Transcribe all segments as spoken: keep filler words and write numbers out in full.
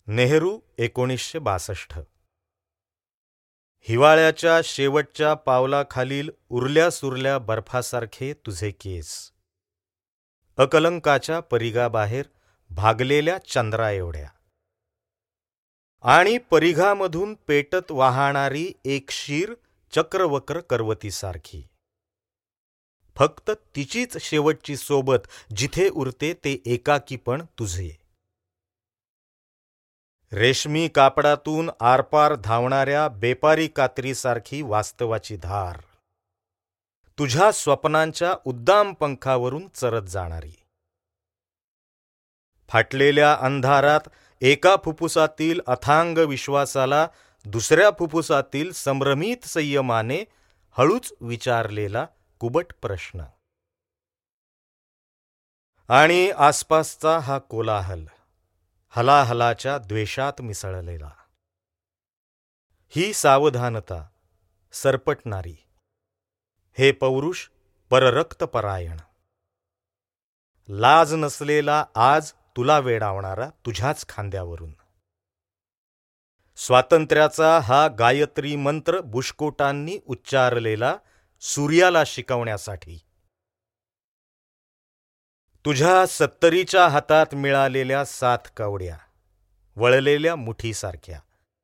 नेहरू एकोणीसशे बासष्ट. हिवाळ्याच्या शेवटच्या पावलाखालील उरल्या सुरल्या बर्फासारखे तुझे केस, अकलंकाच्या परिघाबाहेर भागलेल्या चंद्रा एवढ्या, आणि परिघामधून पेटत वाहणारी एक शीर चक्रवक्र करवतीसारखी. फक्त तिचीच शेवटची सोबत जिथे उरते ते एकाकीपण तुझे. रेशमी कापडातून आरपार धावणाऱ्या बेपारी कात्रीसारखी वास्तवाची धार, तुझ्या स्वप्नांच्या उद्दाम पंखावरून चरत जाणारी. फाटलेल्या अंधारात एका फुफ्फुसातील अथांग विश्वासाला दुसऱ्या फुफ्फुसातील संभ्रमित संयमाने हळूच विचारलेला कुबट प्रश्न. आणि आसपासचा हा कोलाहल हलाहलाच्या द्वेषात मिसळलेला. ही सावधानता सरपटणारी, हे पौरुष पररक्तपरायण, लाज नसलेला आज तुला वेडावणारा तुझ्याच खांद्यावरून. स्वातंत्र्याचा हा गायत्री मंत्र बुशकोटांनी उच्चारलेला सूर्याला शिकवण्यासाठी. तुझ्या सत्तरीच्या हातात मिळालेल्या सात कवड्या वळलेल्या मुठीसारख्या,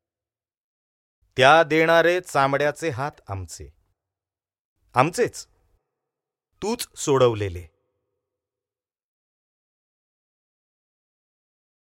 त्या देणारे चामड्याचे हात आमचे, आमचेच, तूच सोडवलेले.